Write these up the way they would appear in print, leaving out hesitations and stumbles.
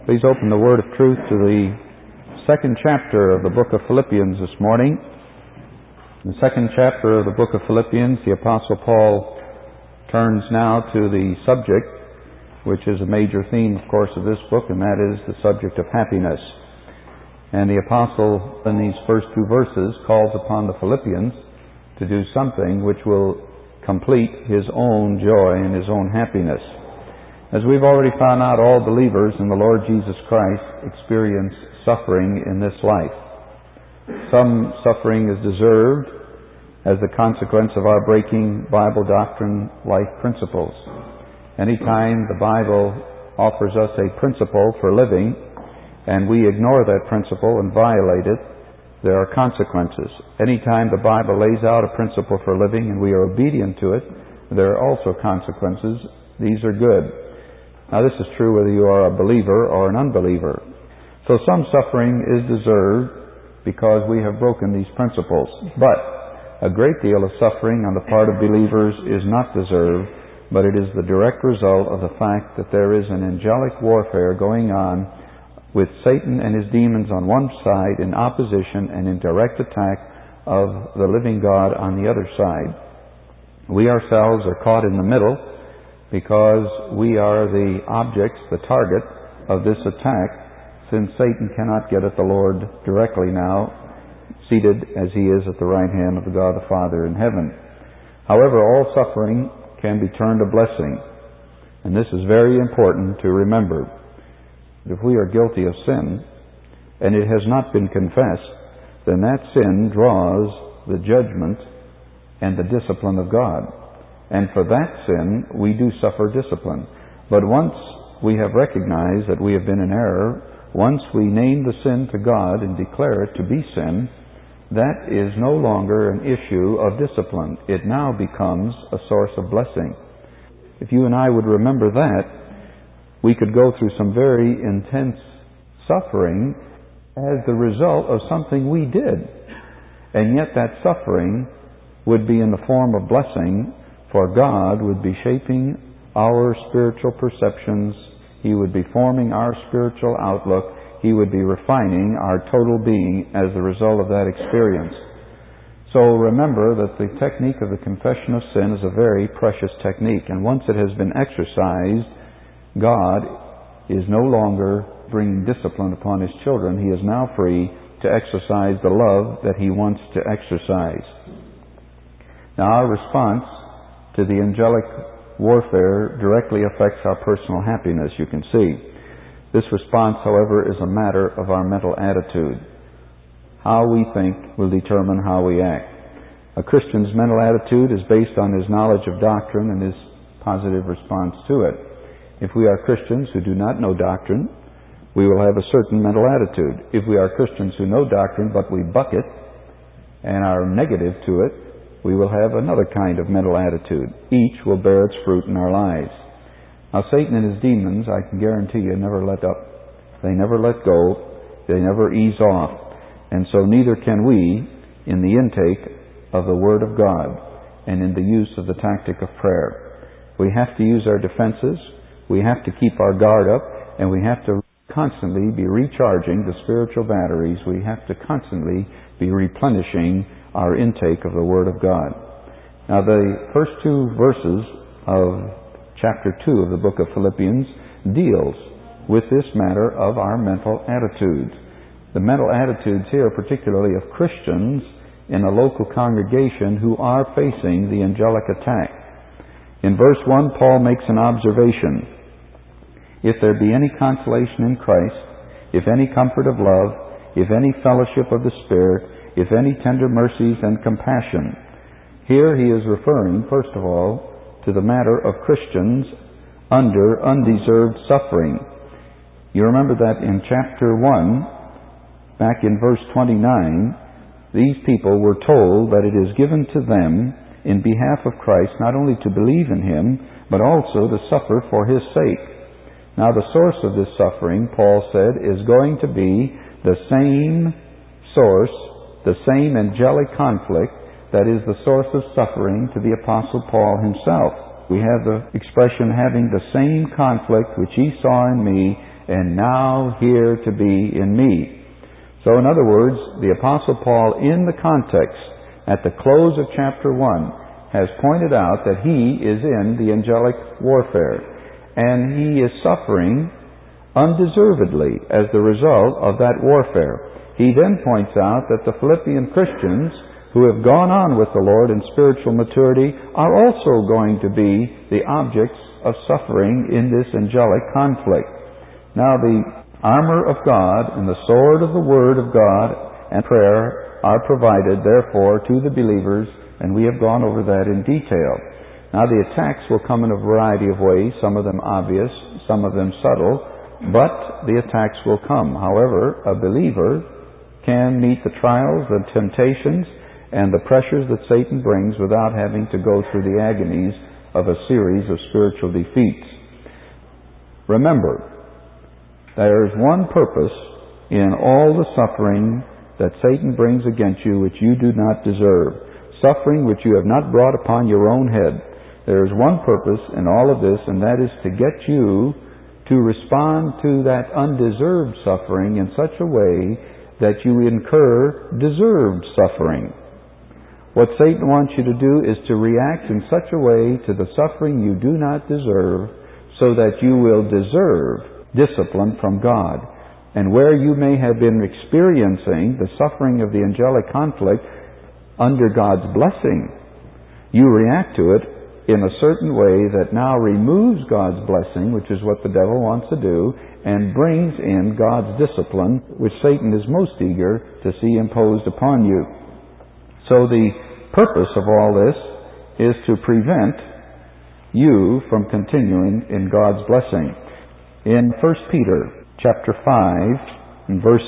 Please open the Word of Truth to the second chapter of the book of Philippians this morning. In the second chapter of the book of Philippians, the Apostle Paul turns now to the subject, which is a major theme, of course, of this book, and that is the subject of happiness. And the Apostle, in these first two verses, calls upon the Philippians to do something which will complete his own joy and his own happiness. As we've already found out, all believers in the Lord Jesus Christ experience suffering in this life. Some suffering is deserved as the consequence of our breaking Bible doctrine life principles. Anytime the Bible offers us a principle for living and we ignore that principle and violate it, there are consequences. Anytime the Bible lays out a principle for living and we are obedient to it, there are also consequences. These are good. Now, this is true whether you are a believer or an unbeliever. So some suffering is deserved because we have broken these principles. But a great deal of suffering on the part of believers is not deserved, but it is the direct result of the fact that there is an angelic warfare going on with Satan and his demons on one side in opposition and in direct attack of the living God on the other side. We ourselves are caught in the middle because we are the objects, the target of this attack, since Satan cannot get at the Lord directly now, seated as he is at the right hand of the God the Father in heaven. However, all suffering can be turned to blessing, and this is very important to remember. If we are guilty of sin, and it has not been confessed, then that sin draws the judgment and the discipline of God. And for that sin, we do suffer discipline. But once we have recognized that we have been in error, once we name the sin to God and declare it to be sin, that is no longer an issue of discipline. It now becomes a source of blessing. If you and I would remember that, we could go through some very intense suffering as the result of something we did. And yet that suffering would be in the form of blessing, for God would be shaping our spiritual perceptions. He would be forming our spiritual outlook. He would be refining our total being as a result of that experience. So remember that the technique of the confession of sin is a very precious technique. And once it has been exercised, God is no longer bringing discipline upon His children. He is now free to exercise the love that He wants to exercise. Now, our response to the angelic warfare directly affects our personal happiness, you can see. This response, however, is a matter of our mental attitude. How we think will determine how we act. A Christian's mental attitude is based on his knowledge of doctrine and his positive response to it. If we are Christians who do not know doctrine, we will have a certain mental attitude. If we are Christians who know doctrine but we buck it and are negative to it, we will have another kind of mental attitude. Each will bear its fruit in our lives. Now, Satan and his demons, I can guarantee you, never let up. They never let go. They never ease off. And so neither can we in the intake of the Word of God and in the use of the tactic of prayer. We have to use our defenses. We have to keep our guard up, and we have to constantly be recharging the spiritual batteries. We have to constantly be replenishing our intake of the Word of God. Now, the first two verses of chapter 2 of the book of Philippians deals with this matter of our mental attitudes. The mental attitudes here, particularly of Christians in a local congregation who are facing the angelic attack. In verse 1, Paul makes an observation. If there be any consolation in Christ, if any comfort of love, if any fellowship of the Spirit, if any tender mercies and compassion. Here he is referring, first of all, to the matter of Christians under undeserved suffering. You remember that in chapter 1, back in verse 29, these people were told that it is given to them in behalf of Christ not only to believe in Him, but also to suffer for His sake. Now, the source of this suffering, Paul said, is going to be the same source, the same angelic conflict that is the source of suffering to the Apostle Paul himself. We have the expression having the same conflict which ye saw in me and now here to be in me. So in other words, the Apostle Paul, in the context, at the close of chapter 1, has pointed out that he is in the angelic warfare, and he is suffering undeservedly as the result of that warfare. He then points out that the Philippian Christians who have gone on with the Lord in spiritual maturity are also going to be the objects of suffering in this angelic conflict. Now the armor of God and the sword of the Word of God and prayer are provided, therefore, to the believers, and we have gone over that in detail. Now the attacks will come in a variety of ways, some of them obvious, some of them subtle, but the attacks will come. However, a believer can meet the trials, the temptations, and the pressures that Satan brings without having to go through the agonies of a series of spiritual defeats. Remember, there is one purpose in all the suffering that Satan brings against you which you do not deserve, suffering which you have not brought upon your own head. There is one purpose in all of this, and that is to get you to respond to that undeserved suffering in such a way that you incur deserved suffering. What Satan wants you to do is to react in such a way to the suffering you do not deserve, so that you will deserve discipline from God. And where you may have been experiencing the suffering of the angelic conflict under God's blessing, you react to it in a certain way that now removes God's blessing, which is what the devil wants to do, and brings in God's discipline, which Satan is most eager to see imposed upon you. So the purpose of all this is to prevent you from continuing in God's blessing. In 1 Peter chapter 5 and verse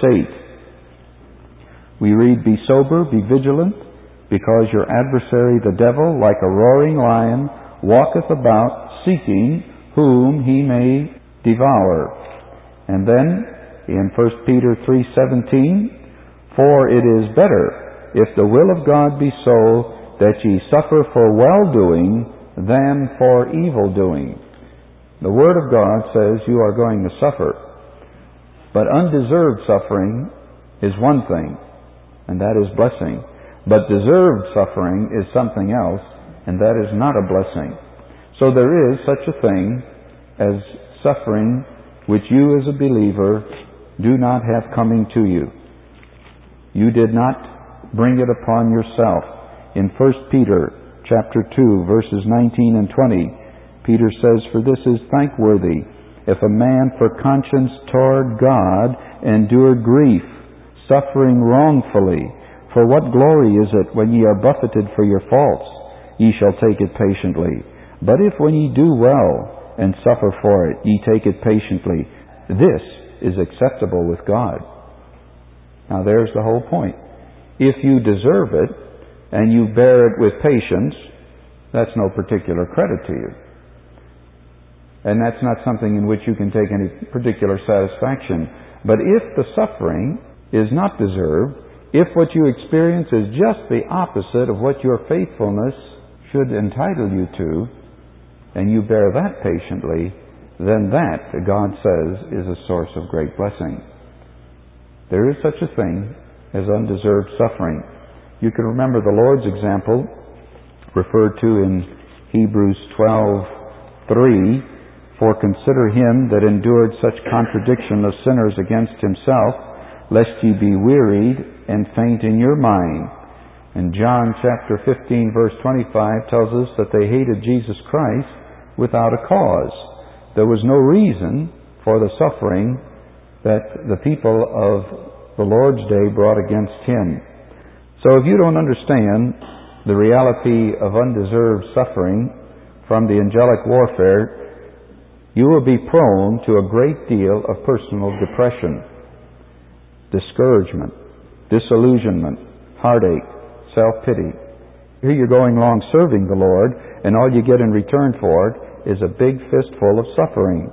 8, we read, "Be sober, be vigilant, because your adversary the devil, like a roaring lion, walketh about, seeking whom he may devour." And then in 1 Peter 3:17, "For it is better, if the will of God be so, that ye suffer for well-doing than for evil-doing." The Word of God says you are going to suffer. But undeserved suffering is one thing, and that is blessing. But deserved suffering is something else, and that is not a blessing. So there is such a thing as suffering which you as a believer do not have coming to you. You did not bring it upon yourself. In 1 Peter chapter 2, verses 19 and 20, Peter says, "For this is thankworthy, if a man for conscience toward God endure grief, suffering wrongfully. For what glory is it when ye are buffeted for your faults? Ye shall take it patiently. But if when ye do well and suffer for it, ye take it patiently, this is acceptable with God." Now there's the whole point. If you deserve it and you bear it with patience, that's no particular credit to you. And that's not something in which you can take any particular satisfaction. But if the suffering is not deserved, if what you experience is just the opposite of what your faithfulness should entitle you to, and you bear that patiently, then that, God says, is a source of great blessing. There is such a thing as undeserved suffering. You can remember the Lord's example referred to in Hebrews 12:3, "For consider him that endured such contradiction of sinners against himself, lest ye be wearied and faint in your mind." And John chapter 15 verse 25 tells us that they hated Jesus Christ without a cause. There was no reason for the suffering that the people of the Lord's day brought against him. So if you don't understand the reality of undeserved suffering from the angelic warfare, you will be prone to a great deal of personal depression, discouragement, disillusionment, heartache, self-pity. Here you're going along serving the Lord, and all you get in return for it is a big fistful of suffering.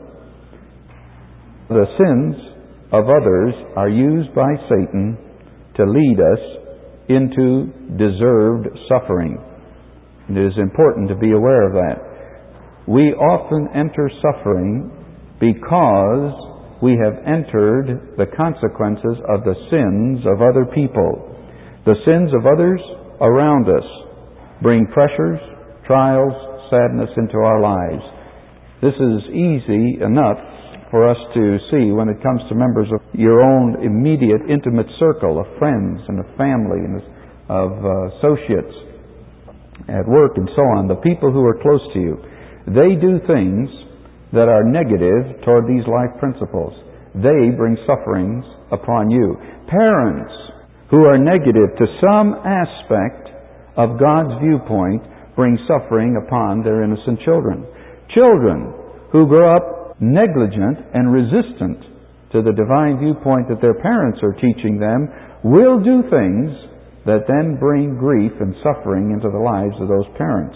The sins of others are used by Satan to lead us into deserved suffering. And it is important to be aware of that. We often enter suffering because we have entered the consequences of the sins of other people. The sins of others around us bring pressures, trials, sadness into our lives. This is easy enough for us to see when it comes to members of your own immediate, intimate circle of friends and of family and of associates at work and so on, the people who are close to you. They do things that are negative toward these life principles. They bring sufferings upon you. Parents who are negative to some aspect of God's viewpoint bring suffering upon their innocent children. Children who grow up negligent and resistant to the divine viewpoint that their parents are teaching them will do things that then bring grief and suffering into the lives of those parents.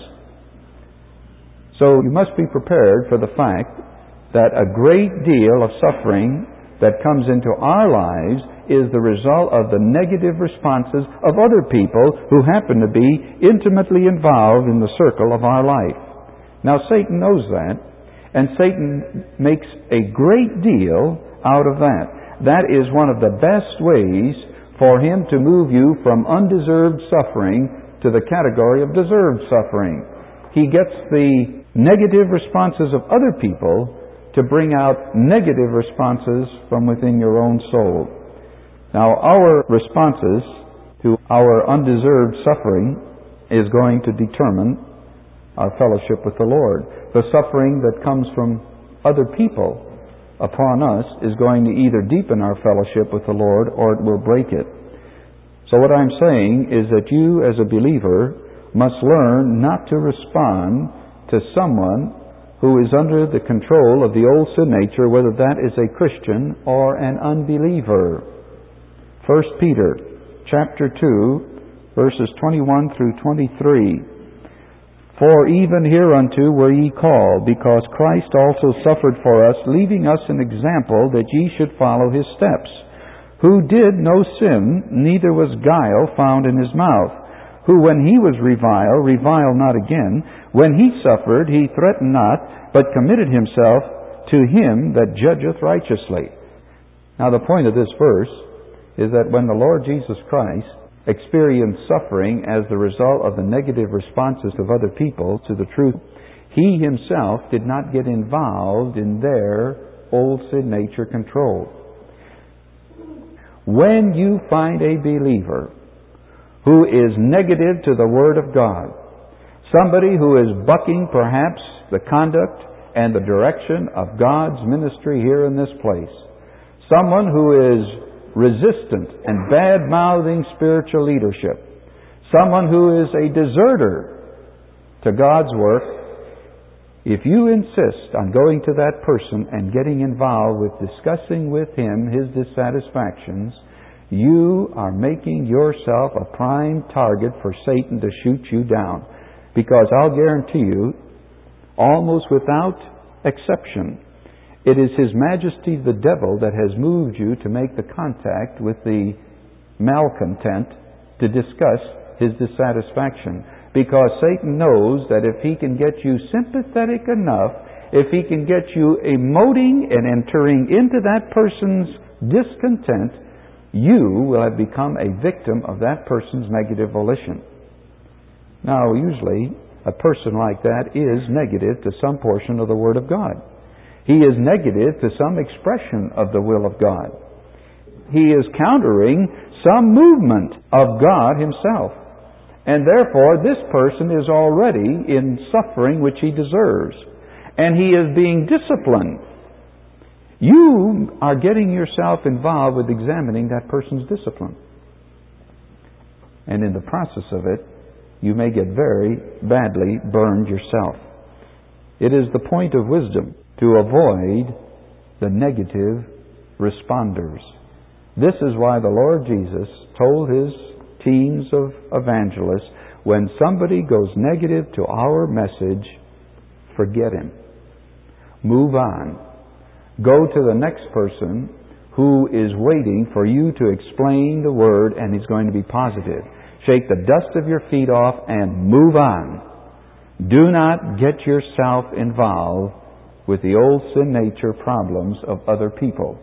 So you must be prepared for the fact that a great deal of suffering that comes into our lives is the result of the negative responses of other people who happen to be intimately involved in the circle of our life. Now Satan knows that, and Satan makes a great deal out of that. That is one of the best ways for him to move you from undeserved suffering to the category of deserved suffering. He gets the negative responses of other people to bring out negative responses from within your own soul. Now, our responses to our undeserved suffering is going to determine our fellowship with the Lord. The suffering that comes from other people upon us is going to either deepen our fellowship with the Lord or it will break it. So what I'm saying is that you as a believer must learn not to respond to someone who is under the control of the old sin nature, whether that is a Christian or an unbeliever. 1 Peter chapter 2, verses 21 through 23. For even hereunto were ye called, because Christ also suffered for us, leaving us an example that ye should follow his steps, who did no sin, neither was guile found in his mouth, who when he was reviled, reviled not again. When he suffered, he threatened not, but committed himself to him that judgeth righteously. Now the point of this verse is that when the Lord Jesus Christ experienced suffering as the result of the negative responses of other people to the truth, he himself did not get involved in their old sin nature control. When you find a believer who is negative to the Word of God, somebody who is bucking perhaps the conduct and the direction of God's ministry here in this place, someone who is resistant and bad-mouthing spiritual leadership, someone who is a deserter to God's work, if you insist on going to that person and getting involved with discussing with him his dissatisfactions, you are making yourself a prime target for Satan to shoot you down. Because I'll guarantee you, almost without exception, it is His Majesty the devil that has moved you to make the contact with the malcontent to discuss his dissatisfaction. Because Satan knows that if he can get you sympathetic enough, if he can get you emoting and entering into that person's discontent, you will have become a victim of that person's negative volition. Now, usually, a person like that is negative to some portion of the Word of God. He is negative to some expression of the will of God. He is countering some movement of God Himself. And therefore, this person is already in suffering which he deserves. And he is being disciplined. You are getting yourself involved with examining that person's discipline. And in the process of it, you may get very badly burned yourself. It is the point of wisdom to avoid the negative responders. This is why the Lord Jesus told His teams of evangelists, when somebody goes negative to our message, forget him. Move on. Go to the next person who is waiting for you to explain the Word, and he's going to be positive. Shake the dust of your feet off and move on. Do not get yourself involved with the old sin nature problems of other people.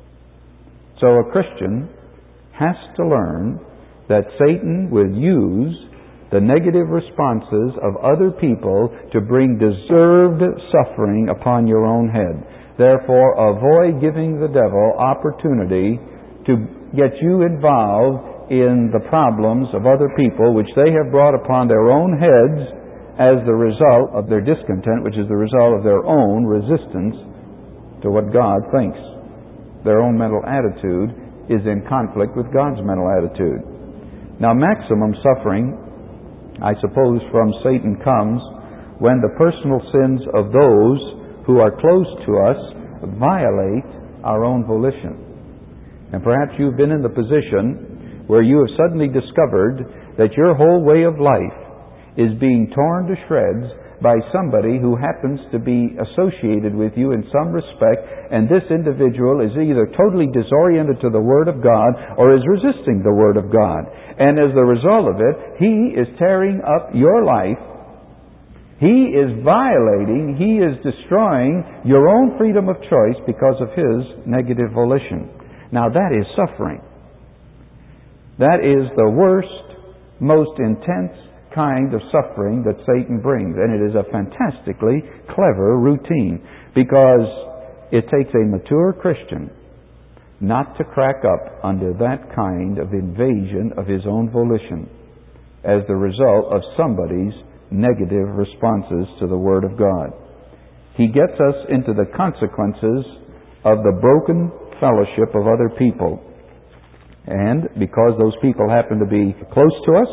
So a Christian has to learn that Satan will use the negative responses of other people to bring deserved suffering upon your own head. Therefore, avoid giving the devil opportunity to get you involved in the problems of other people which they have brought upon their own heads as the result of their discontent, which is the result of their own resistance to what God thinks. Their own mental attitude is in conflict with God's mental attitude. Now, maximum suffering, I suppose, from Satan comes when the personal sins of those who are close to us violate our own volition. And perhaps you've been in the position where you have suddenly discovered that your whole way of life is being torn to shreds by somebody who happens to be associated with you in some respect, and this individual is either totally disoriented to the Word of God or is resisting the Word of God. And as the result of it, he is tearing up your life. He is violating, he is destroying your own freedom of choice because of his negative volition. Now that is suffering. That is the worst, most intense kind of suffering that Satan brings. And it is a fantastically clever routine, because it takes a mature Christian not to crack up under that kind of invasion of his own volition as the result of somebody's negative responses to the Word of God. He gets us into the consequences of the broken fellowship of other people. And because those people happen to be close to us,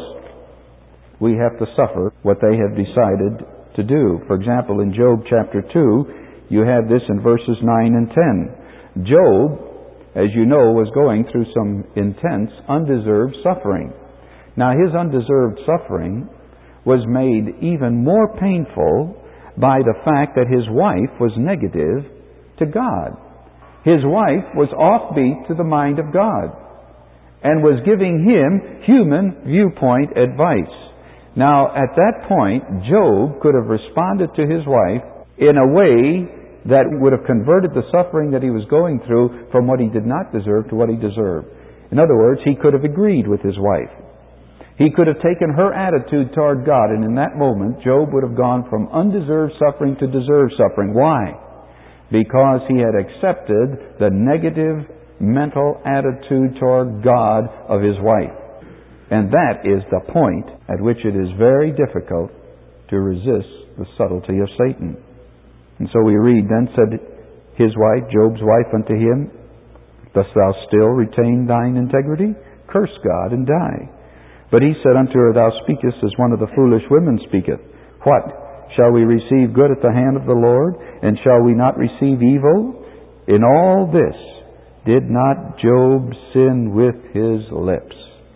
we have to suffer what they have decided to do. For example, in Job chapter 2, you have this in verses 9 and 10. Job, as you know, was going through some intense, undeserved suffering. Now, his undeserved suffering was made even more painful by the fact that his wife was negative to God. His wife was offbeat to the mind of God and was giving him human viewpoint advice. Now, at that point, Job could have responded to his wife in a way that would have converted the suffering that he was going through from what he did not deserve to what he deserved. In other words, he could have agreed with his wife. He could have taken her attitude toward God, and in that moment, Job would have gone from undeserved suffering to deserved suffering. Why? Because he had accepted the negative mental attitude toward God of his wife. And that is the point at which it is very difficult to resist the subtlety of Satan. And so we read, then said his wife, Job's wife, unto him, dost thou still retain thine integrity? Curse God and die. But he said unto her, thou speakest as one of the foolish women speaketh. What? Shall we receive good at the hand of the Lord? And shall we not receive evil? In all this did not Job sin with his lips.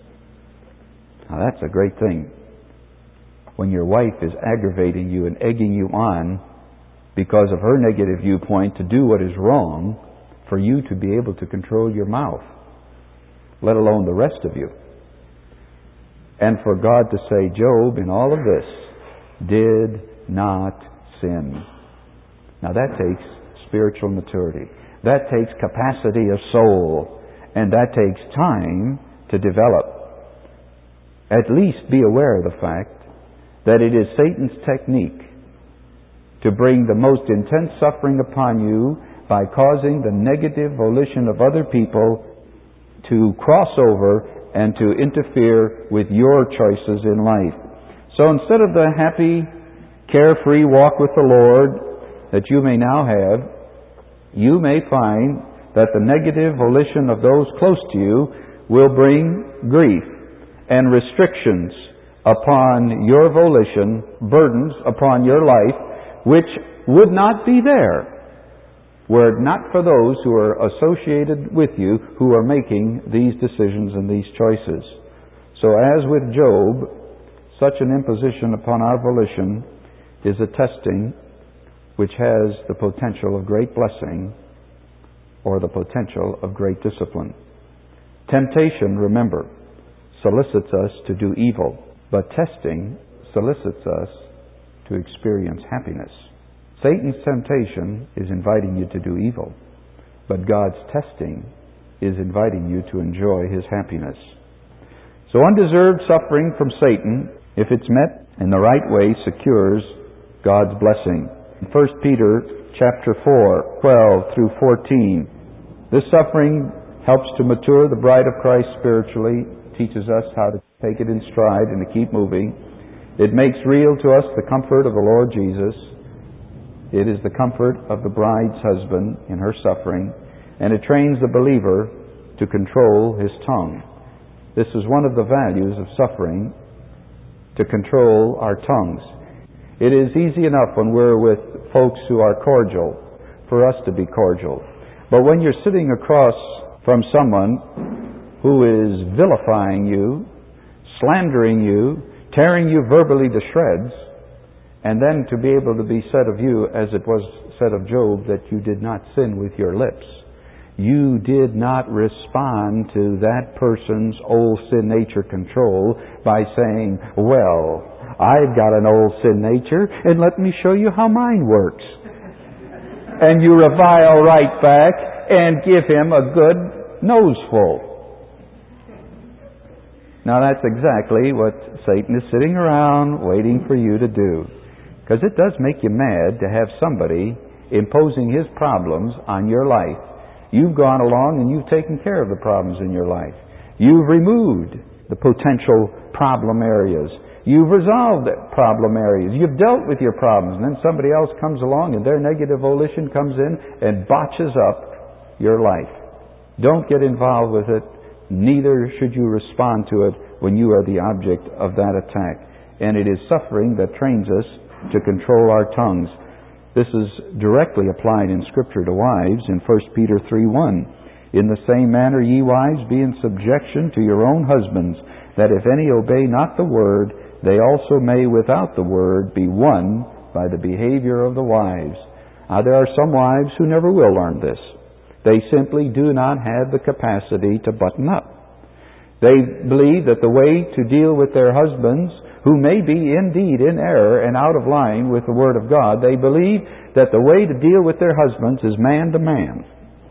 Now that's a great thing. When your wife is aggravating you and egging you on because of her negative viewpoint to do what is wrong, for you to be able to control your mouth, let alone the rest of you. And for God to say, Job, in all of this, did not sin. Now that takes spiritual maturity. That takes capacity of soul. And that takes time to develop. At least be aware of the fact that it is Satan's technique to bring the most intense suffering upon you by causing the negative volition of other people to cross over and to interfere with your choices in life. So instead of the happy, carefree walk with the Lord that you may now have, you may find that the negative volition of those close to you will bring grief and restrictions upon your volition, burdens upon your life, which would not be there were it not for those who are associated with you who are making these decisions and these choices. So as with Job, such an imposition upon our volition is a testing which has the potential of great blessing or the potential of great discipline. Temptation, remember, solicits us to do evil, but testing solicits us to experience happiness. Satan's temptation is inviting you to do evil, but God's testing is inviting you to enjoy His happiness. So undeserved suffering from Satan, if it's met in the right way, secures God's blessing. 1 Peter chapter 4, 12 through 14. This suffering helps to mature the bride of Christ spiritually, teaches us how to take it in stride and to keep moving. It makes real to us the comfort of the Lord Jesus. It is the comfort of the bride's husband in her suffering, and it trains the believer to control his tongue. This is one of the values of suffering, to control our tongues. It is easy enough when we're with folks who are cordial for us to be cordial. But when you're sitting across from someone who is vilifying you, slandering you, tearing you verbally to shreds, and then to be able to be said of you, as it was said of Job, that you did not sin with your lips. You did not respond to that person's old sin nature control by saying, well, I've got an old sin nature, and let me show you how mine works. And you revile right back and give him a good noseful. Now that's exactly what Satan is sitting around waiting for you to do. Because it does make you mad to have somebody imposing his problems on your life. You've gone along and you've taken care of the problems in your life. You've removed the potential problem areas. You've resolved the problem areas. You've dealt with your problems. And then somebody else comes along and their negative volition comes in and botches up your life. Don't get involved with it. Neither should you respond to it when you are the object of that attack. And it is suffering that trains us to control our tongues. This is directly applied in Scripture to wives in 1 Peter 3:1. In the same manner, ye wives, be in subjection to your own husbands, that if any obey not the word, they also may without the word be won by the behavior of the wives. Now, there are some wives who never will learn this. They simply do not have the capacity to button up. They believe that the way to deal with their husbands, who may be indeed in error and out of line with the Word of God, they believe that the way to deal with their husbands is man to man.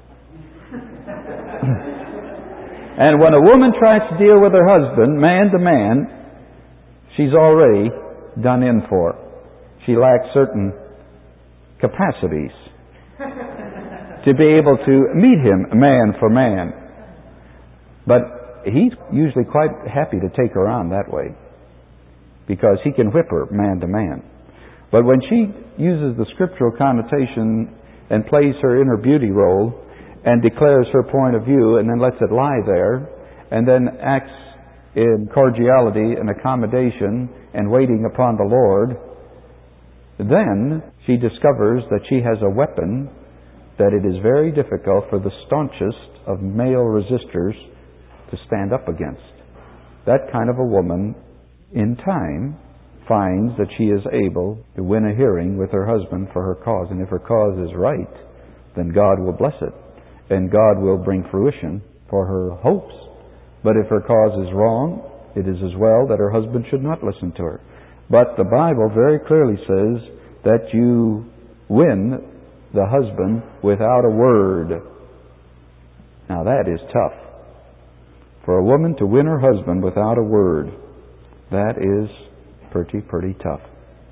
And when a woman tries to deal with her husband, man to man, she's already done in for. She lacks certain capacities to be able to meet him man for man. But he's usually quite happy to take her on that way, because he can whip her man to man. But when she uses the scriptural connotation and plays her inner beauty role and declares her point of view and then lets it lie there and then acts in cordiality and accommodation and waiting upon the Lord, then she discovers that she has a weapon that it is very difficult for the staunchest of male resistors to stand up against. That kind of a woman, in time, finds that she is able to win a hearing with her husband for her cause. And if her cause is right, then God will bless it. And God will bring fruition for her hopes. But if her cause is wrong, it is as well that her husband should not listen to her. But the Bible very clearly says that you win the husband without a word. Now that is tough. For a woman to win her husband without a word, that is pretty tough.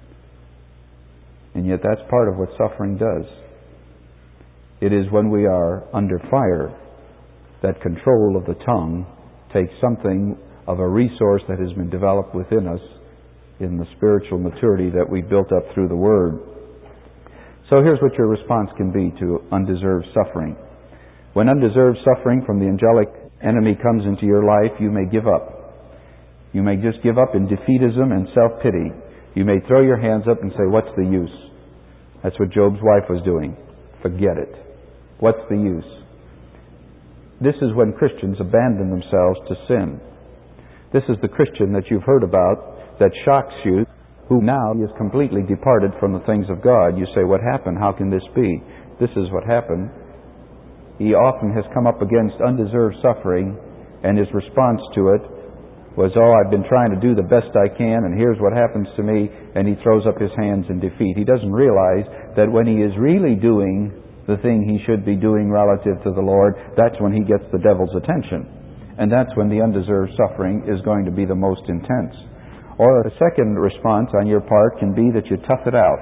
And yet that's part of what suffering does. It is when we are under fire that control of the tongue takes something of a resource that has been developed within us in the spiritual maturity that we built up through the Word. So here's what your response can be to undeserved suffering. When undeserved suffering from the angelic enemy comes into your life, you may give up. You may just give up in defeatism and self-pity. You may throw your hands up and say, what's the use? That's what Job's wife was doing. Forget it. What's the use? This is when Christians abandon themselves to sin. This is the Christian that you've heard about that shocks you, who now is completely departed from the things of God. You say, what happened? How can this be? This is what happened. He often has come up against undeserved suffering, and his response to it was, oh, I've been trying to do the best I can, and here's what happens to me, and he throws up his hands in defeat. He doesn't realize that when he is really doing the thing he should be doing relative to the Lord, that's when he gets the devil's attention. And that's when the undeserved suffering is going to be the most intense. Or a second response on your part can be that you tough it out,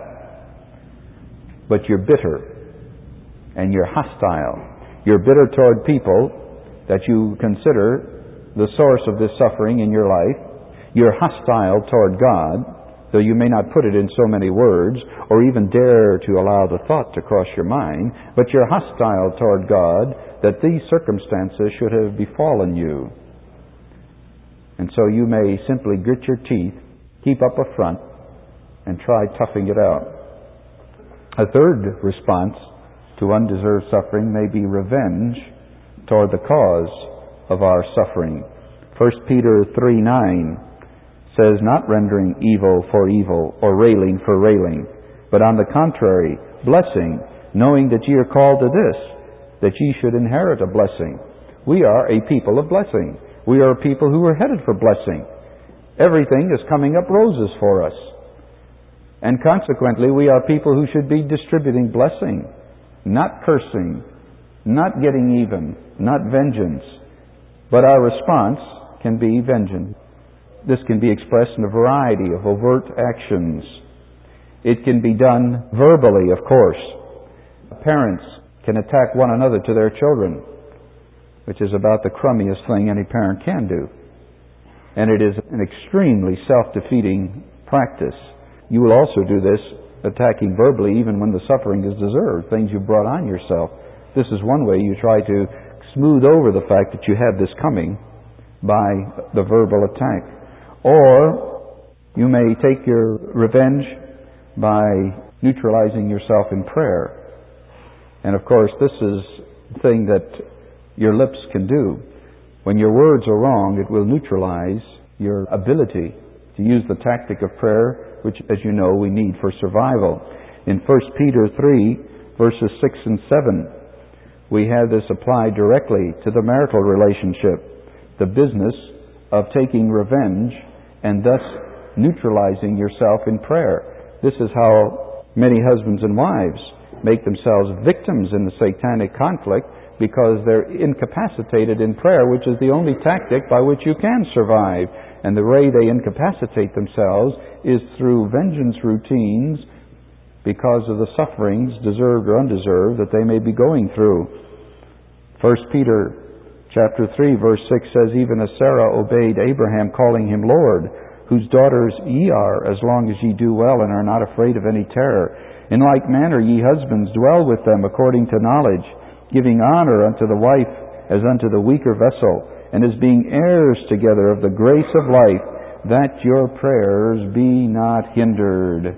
but you're bitter and you're hostile. You're bitter toward people that you consider the source of this suffering in your life. You're hostile toward God, though you may not put it in so many words or even dare to allow the thought to cross your mind, but you're hostile toward God that these circumstances should have befallen you. And so you may simply grit your teeth, keep up a front, and try toughing it out. A third response to undeserved suffering may be revenge toward the cause of our suffering. 1 Peter 3:9 says, not rendering evil for evil or railing for railing, but on the contrary, blessing, knowing that ye are called to this, that ye should inherit a blessing. We are a people of blessing. We are a people who are headed for blessing. Everything is coming up roses for us. And consequently, we are people who should be distributing blessing, not cursing, not getting even, not vengeance. But our response can be vengeance. This can be expressed in a variety of overt actions. It can be done verbally, of course. Parents can attack one another to their children, which is about the crummiest thing any parent can do. And it is an extremely self-defeating practice. You will also do this attacking verbally even when the suffering is deserved, things you brought on yourself. This is one way you try to smooth over the fact that you have this coming by the verbal attack. Or you may take your revenge by neutralizing yourself in prayer. And of course, this is the thing that your lips can do. When your words are wrong, it will neutralize your ability to use the tactic of prayer, which, as you know, we need for survival. In 1 Peter 3, verses 6 and 7, we have this applied directly to the marital relationship, the business of taking revenge and thus neutralizing yourself in prayer. This is how many husbands and wives make themselves victims in the satanic conflict, because they're incapacitated in prayer, which is the only tactic by which you can survive. And the way they incapacitate themselves is through vengeance routines because of the sufferings, deserved or undeserved, that they may be going through. 1 Peter chapter 3, verse 6 says, even as Sarah obeyed Abraham, calling him Lord, whose daughters ye are, as long as ye do well and are not afraid of any terror. In like manner ye husbands dwell with them according to knowledge, giving honor unto the wife as unto the weaker vessel, and as being heirs together of the grace of life, that your prayers be not hindered.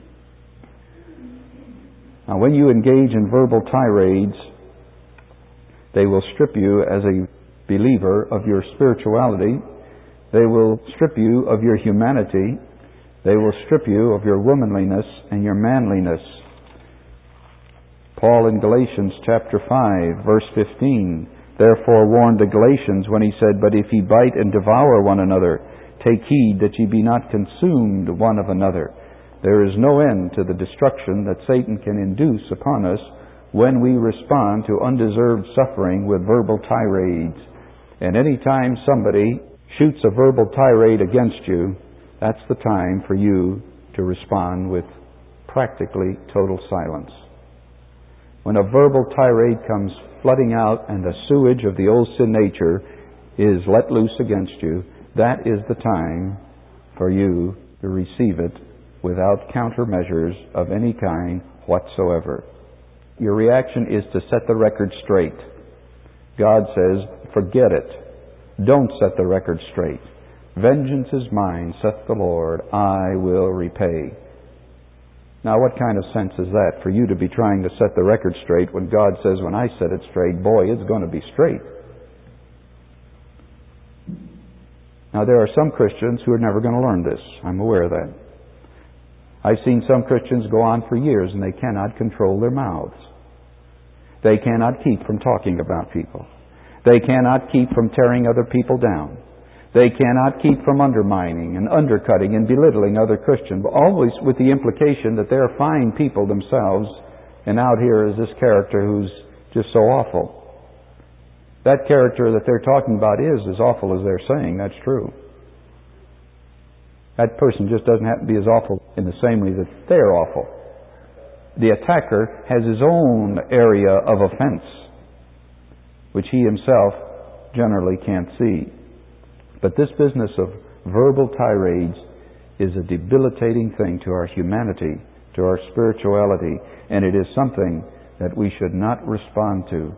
Now, when you engage in verbal tirades, they will strip you as a believer of your spirituality. They will strip you of your humanity. They will strip you of your womanliness and your manliness. Paul in Galatians chapter 5, verse 15, therefore warned the Galatians when he said, but if ye bite and devour one another, take heed that ye be not consumed one of another. There is no end to the destruction that Satan can induce upon us when we respond to undeserved suffering with verbal tirades. And any time somebody shoots a verbal tirade against you, that's the time for you to respond with practically total silence. When a verbal tirade comes flooding out and the sewage of the old sin nature is let loose against you, that is the time for you to receive it without countermeasures of any kind whatsoever. Your reaction is to set the record straight. God says, forget it. Don't set the record straight. Vengeance is mine, saith the Lord, I will repay. Now, what kind of sense is that for you to be trying to set the record straight when God says, when I set it straight, boy, it's going to be straight? Now, there are some Christians who are never going to learn this. I'm aware of that. I've seen some Christians go on for years and they cannot control their mouths. They cannot keep from talking about people. They cannot keep from tearing other people down. They cannot keep from undermining and undercutting and belittling other Christians, but always with the implication that they're fine people themselves, and out here is this character who's just so awful. That character that they're talking about is as awful as they're saying. That's true. That person just doesn't have to be as awful in the same way that they're awful. The attacker has his own area of offense, which he himself generally can't see. But this business of verbal tirades is a debilitating thing to our humanity, to our spirituality, and it is something that we should not respond to.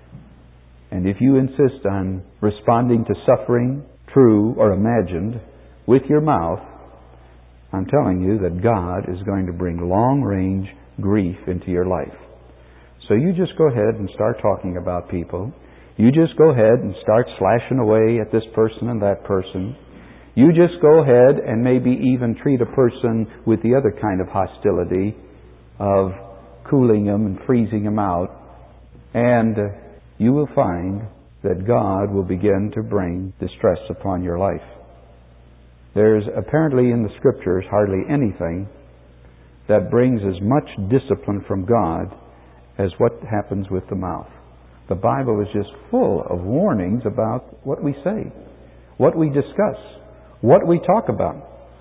And if you insist on responding to suffering, true or imagined, with your mouth, I'm telling you that God is going to bring long-range grief into your life. So you just go ahead and start talking about people. You just go ahead and start slashing away at this person and that person. You just go ahead and maybe even treat a person with the other kind of hostility of cooling them and freezing them out. And you will find that God will begin to bring distress upon your life. There's apparently in the Scriptures hardly anything that brings as much discipline from God as what happens with the mouth. The Bible is just full of warnings about what we say, what we discuss, what we talk about.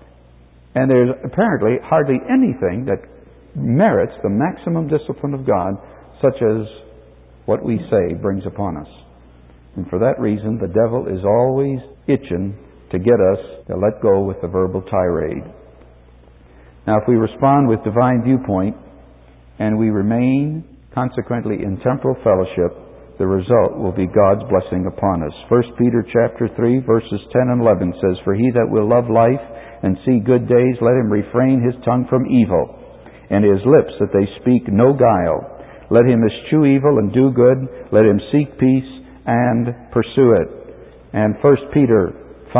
And there's apparently hardly anything that merits the maximum discipline of God, such as what we say brings upon us. And for that reason, the devil is always itching to get us to let go with the verbal tirade. Now, if we respond with divine viewpoint and we remain consequently in temporal fellowship, the result will be God's blessing upon us. 1 Peter chapter 3, verses 10 and 11 says, "For he that will love life and see good days, let him refrain his tongue from evil, and his lips that they speak no guile. Let him eschew evil and do good. Let him seek peace and pursue it." And 1 Peter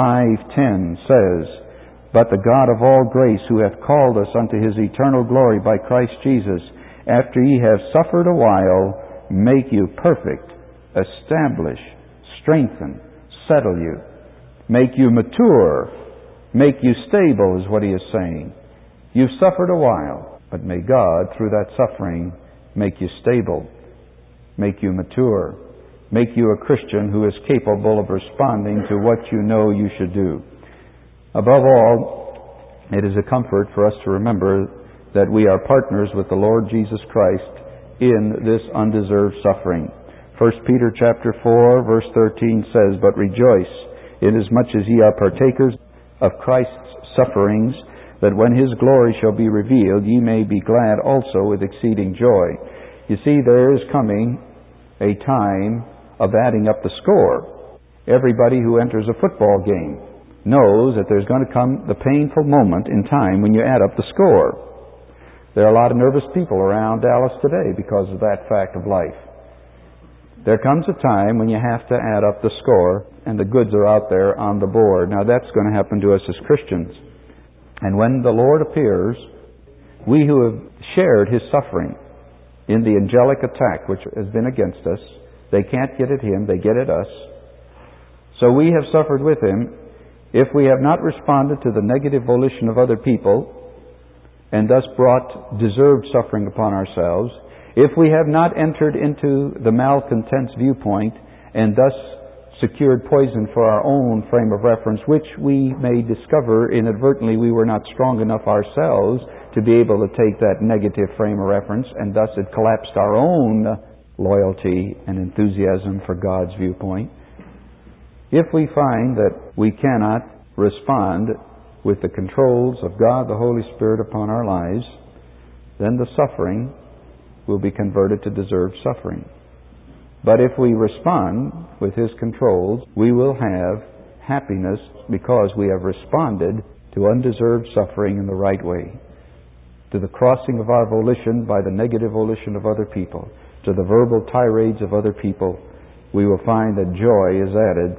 5:10 says, "But the God of all grace, who hath called us unto his eternal glory by Christ Jesus, after ye have suffered a while, make you perfect, establish, strengthen, settle you, make you mature, make you stable," is what he is saying. You've suffered a while, but may God, through that suffering, make you stable, make you mature, make you a Christian who is capable of responding to what you know you should do. Above all, it is a comfort for us to remember that we are partners with the Lord Jesus Christ in this undeserved suffering. 1 Peter chapter 4, verse 13 says, "But rejoice, inasmuch as ye are partakers of Christ's sufferings, that when his glory shall be revealed, ye may be glad also with exceeding joy." You see, there is coming a time of adding up the score. Everybody who enters a football game knows that there's going to come the painful moment in time when you add up the score. There are a lot of nervous people around Dallas today because of that fact of life. There comes a time when you have to add up the score, and the goods are out there on the board. Now that's going to happen to us as Christians. And when the Lord appears, we who have shared his suffering in the angelic attack which has been against us, they can't get at him, they get at us. So we have suffered with him. If we have not responded to the negative volition of other people, and thus brought deserved suffering upon ourselves, if we have not entered into the malcontent's viewpoint, and thus secured poison for our own frame of reference, which we may discover inadvertently we were not strong enough ourselves to be able to take that negative frame of reference, and thus it collapsed our own loyalty and enthusiasm for God's viewpoint. If we find that we cannot respond with the controls of God the Holy Spirit upon our lives, then the suffering will be converted to deserved suffering. But if we respond with his controls, we will have happiness because we have responded to undeserved suffering in the right way, to the crossing of our volition by the negative volition of other people, to the verbal tirades of other people. We will find that joy is added.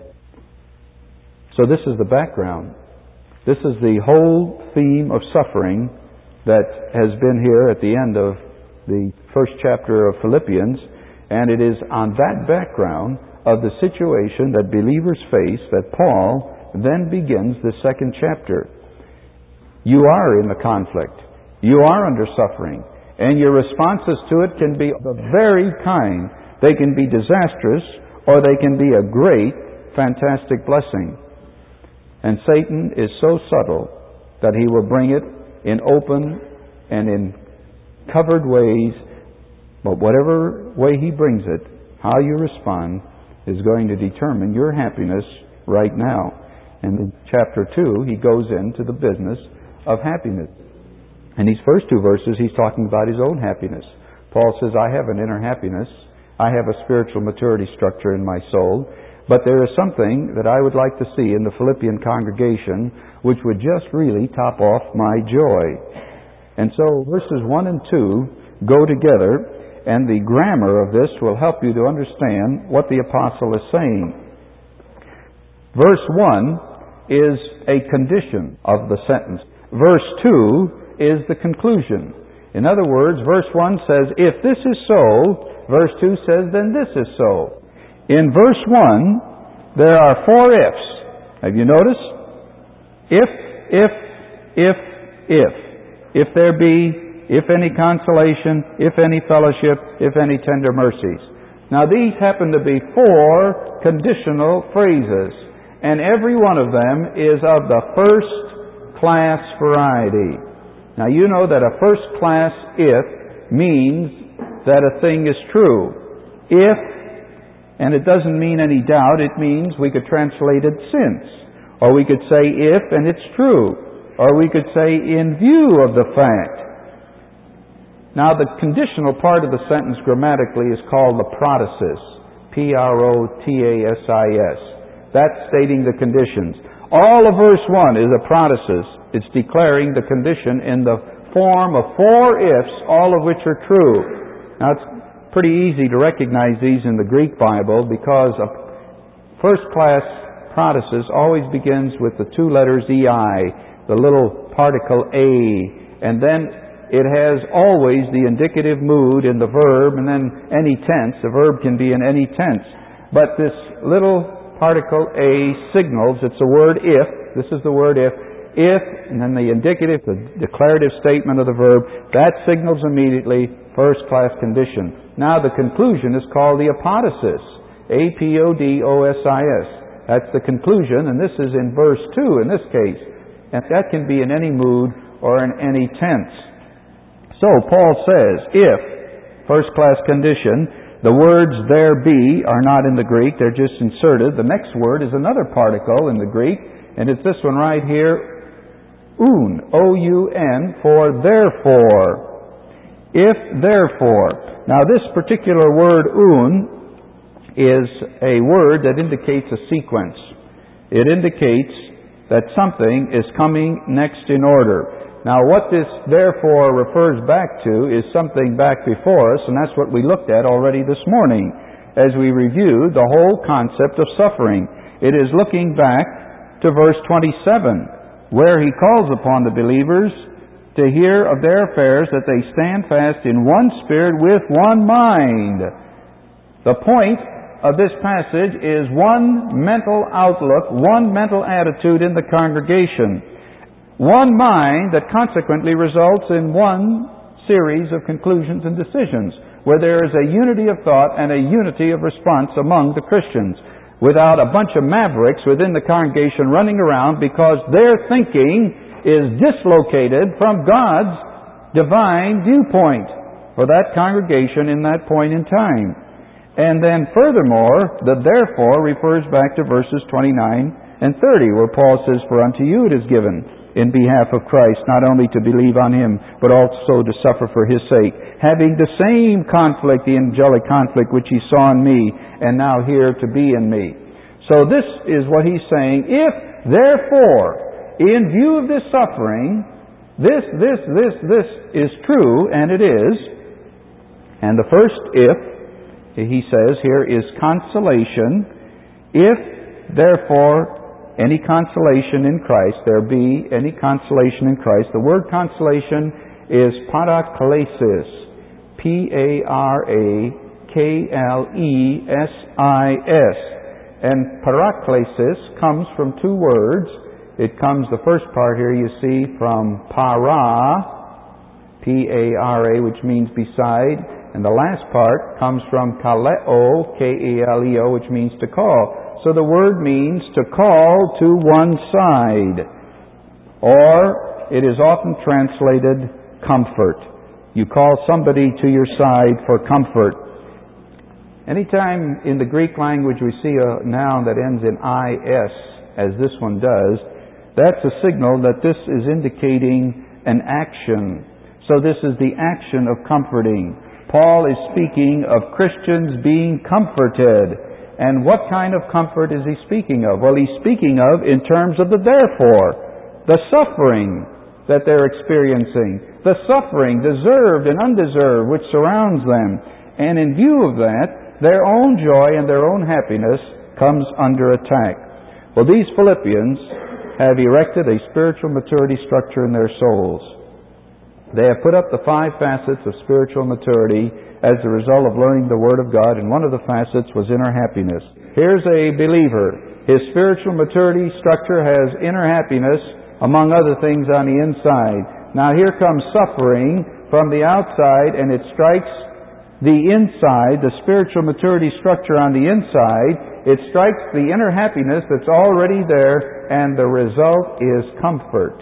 So this is the background. This is the whole theme of suffering that has been here at the end of the first chapter of Philippians, and it is on that background of the situation that believers face that Paul then begins the second chapter. You are in the conflict. You are under suffering. And your responses to it can be the very kind. They can be disastrous, or they can be a great, fantastic blessing. And Satan is so subtle that he will bring it in open and in covered ways. But whatever way he brings it, how you respond is going to determine your happiness right now. And in chapter 2, he goes into the business of happiness. In these first two verses, he's talking about his own happiness. Paul says, I have an inner happiness. I have a spiritual maturity structure in my soul. But there is something that I would like to see in the Philippian congregation which would just really top off my joy. And so verses 1 and 2 go together, and the grammar of this will help you to understand what the apostle is saying. Verse 1 is a condition of the sentence. Verse 2 is the conclusion. In other words, verse 1 says, if this is so, verse 2 says, then this is so. In verse 1, there are 4 ifs. Have you noticed? If. If there be, if any consolation, if any fellowship, if any tender mercies. Now these happen to be 4 conditional phrases, and every one of them is of the first class variety. Now you know that a first class if means that a thing is true. If, and it doesn't mean any doubt, it means we could translate it since. Or we could say if and it's true. Or we could say in view of the fact. Now the conditional part of the sentence grammatically is called the protasis. P-R-O-T-A-S-I-S. That's stating the conditions. All of verse 1 is a protasis. It's declaring the condition in the form of 4 ifs, all of which are true. Now it's pretty easy to recognize these in the Greek Bible because a first-class protasis always begins with the 2 letters EI, the little particle A, and then it has always the indicative mood in the verb, and then any tense. The verb can be in any tense. But this little particle A signals, it's the word if, this is the word if, and then the indicative, the declarative statement of the verb, that signals immediately first-class condition. Now the conclusion is called the apodosis, A-P-O-D-O-S-I-S. That's the conclusion, and this is in verse 2 in this case. And that can be in any mood or in any tense. So Paul says, if, first-class condition, the words there be are not in the Greek, they're just inserted. The next word is another particle in the Greek, and it's this one right here, un, O-U-N, for therefore. If therefore. Now this particular word un is a word that indicates a sequence. It indicates that something is coming next in order. Now what this therefore refers back to is something back before us, and that's what we looked at already this morning as we reviewed the whole concept of suffering. It is looking back to verse 27, where he calls upon the believers to hear of their affairs, that they stand fast in one spirit with one mind. The point of this passage is one mental outlook, one mental attitude in the congregation. One mind that consequently results in one series of conclusions and decisions, where there is a unity of thought and a unity of response among the Christians, without a bunch of mavericks within the congregation running around because their thinking is dislocated from God's divine viewpoint for that congregation in that point in time. And then furthermore, the therefore refers back to verses 29 and 30, where Paul says, for unto you it is given in behalf of Christ, not only to believe on Him, but also to suffer for His sake, having the same conflict, the angelic conflict, which He saw in me, and now here to be in me. So this is what he's saying. If, therefore, in view of this suffering, this is true, and it is, and the first if, he says here, is consolation. If, therefore, any consolation in Christ, there be any consolation in Christ. The word consolation is paraklesis. P-A-R-A-K-L-E-S-I-S. And paraklesis comes from two words. It comes, the first part here you see, from para, P-A-R-A, which means beside. And the last part comes from kaleo, K-A-L-E-O, which means to call. So the word means to call to one side. Or it is often translated comfort. You call somebody to your side for comfort. Anytime in the Greek language we see a noun that ends in is, as this one does, that's a signal that this is indicating an action. So this is the action of comforting. Paul is speaking of Christians being comforted. And what kind of comfort is he speaking of? Well, he's speaking of in terms of the therefore, the suffering that they're experiencing, the suffering, deserved and undeserved, which surrounds them. And in view of that, their own joy and their own happiness comes under attack. Well, these Philippians have erected a spiritual maturity structure in their souls. They have put up the 5 facets of spiritual maturity as a result of learning the Word of God, and one of the facets was inner happiness. Here's a believer. His spiritual maturity structure has inner happiness, among other things, on the inside. Now here comes suffering from the outside, and it strikes the inside, the spiritual maturity structure on the inside. It strikes the inner happiness that's already there, and the result is comfort.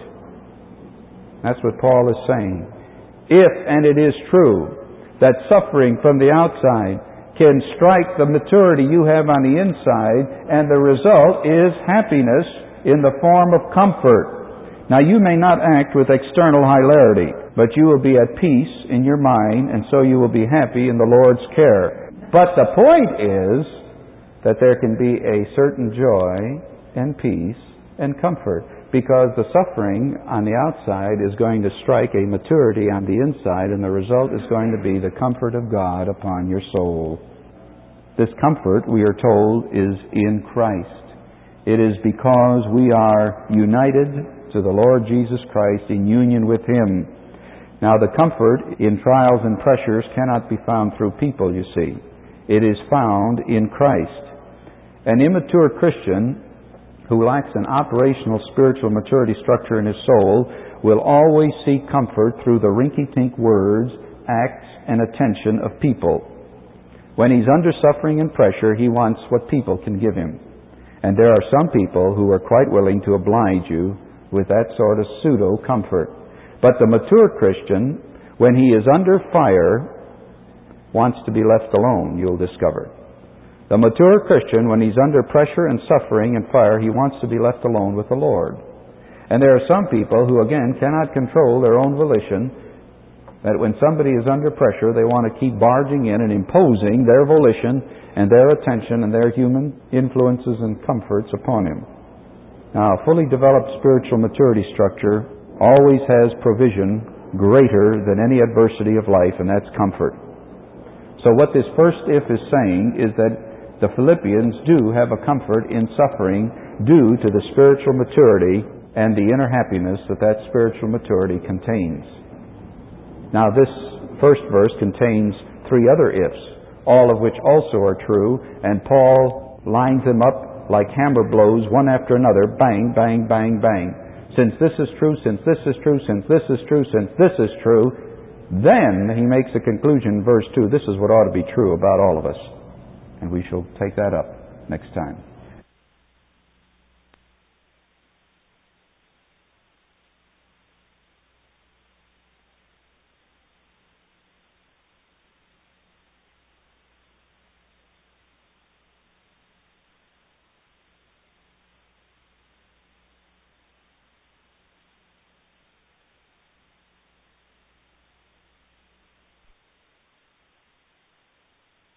That's what Paul is saying. If, and it is true, that suffering from the outside can strike the maturity you have on the inside, and the result is happiness in the form of comfort. Now, you may not act with external hilarity, but you will be at peace in your mind, and so you will be happy in the Lord's care. But the point is that there can be a certain joy and peace and comfort, because the suffering on the outside is going to strike a maturity on the inside, and the result is going to be the comfort of God upon your soul. This comfort, we are told, is in Christ. It is because we are united to the Lord Jesus Christ in union with Him. Now, the comfort in trials and pressures cannot be found through people, you see. It is found in Christ. An immature Christian who lacks an operational spiritual maturity structure in his soul will always seek comfort through the rinky-dink words, acts, and attention of people. When he's under suffering and pressure, he wants what people can give him. And there are some people who are quite willing to oblige you with that sort of pseudo-comfort. But the mature Christian, when he is under fire, wants to be left alone, you'll discover. The mature Christian, when he's under pressure and suffering and fire, he wants to be left alone with the Lord. And there are some people who, again, cannot control their own volition, that when somebody is under pressure, they want to keep barging in and imposing their volition and their attention and their human influences and comforts upon him. Now, a fully developed spiritual maturity structure always has provision greater than any adversity of life, and that's comfort. So what this first if is saying is that the Philippians do have a comfort in suffering due to the spiritual maturity and the inner happiness that that spiritual maturity contains. Now, this first verse contains 3 other ifs, all of which also are true, and Paul lines them up like hammer blows, one after another, bang, bang, bang, bang. Since this is true, since this is true, since this is true, since this is true, then he makes a conclusion in verse 2. This is what ought to be true about all of us. And we shall take that up next time.